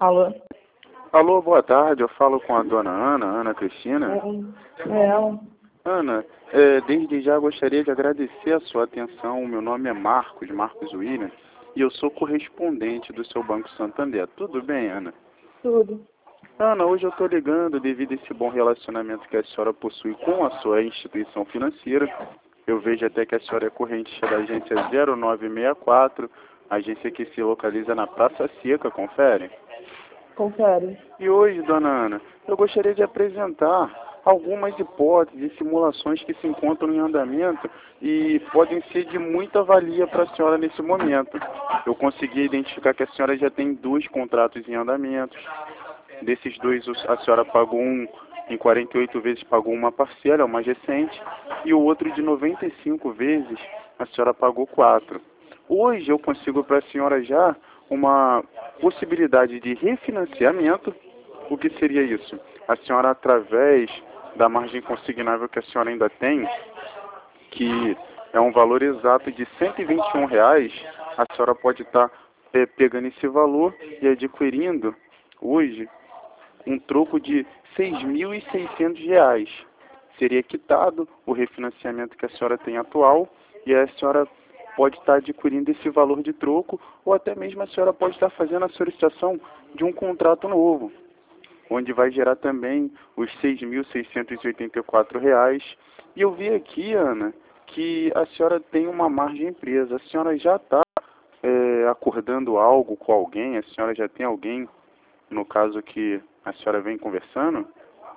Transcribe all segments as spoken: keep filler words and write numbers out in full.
Alô? Alô, boa tarde. Eu falo com a dona Ana, Ana Cristina. É, é ela. Ana, é, desde já gostaria de agradecer a sua atenção. O meu nome é Marcos, Marcos William, e eu sou correspondente do seu Banco Santander. Tudo bem, Ana? Tudo. Ana, hoje eu estou ligando devido a esse bom relacionamento que a senhora possui com a sua instituição financeira. Eu vejo até que a senhora é corrente da agência zero nove seis quatro, agência que se localiza na Praça Seca, confere? Confere. E hoje, dona Ana, eu gostaria de apresentar algumas hipóteses e simulações que se encontram em andamento e podem ser de muita valia para a senhora nesse momento. Eu consegui identificar que a senhora já tem dois contratos em andamento. Desses dois, a senhora pagou um em quarenta e oito vezes, pagou uma parcela, o mais recente, e o outro de noventa e cinco vezes, a senhora pagou quatro. Hoje eu consigo para a senhora já uma possibilidade de refinanciamento. O que seria isso? A senhora, através da margem consignável que a senhora ainda tem, que é um valor exato de cento e vinte e um reais, a senhora pode estar é, pegando esse valor e adquirindo hoje um troco de seis mil e seiscentos reais. Seria quitado o refinanciamento que a senhora tem atual e a senhora pode estar adquirindo esse valor de troco, ou até mesmo a senhora pode estar fazendo a solicitação de um contrato novo, onde vai gerar também os seis mil seiscentos e oitenta e quatro reais. E eu vi aqui, Ana, que a senhora tem uma margem presa. A senhora já está é, acordando algo com alguém? A senhora já tem alguém, no caso que a senhora vem conversando?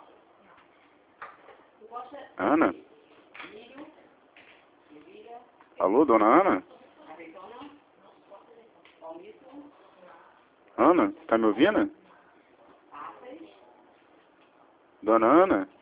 Ana? Alô, dona Ana? Ana, tá me ouvindo? Dona Ana?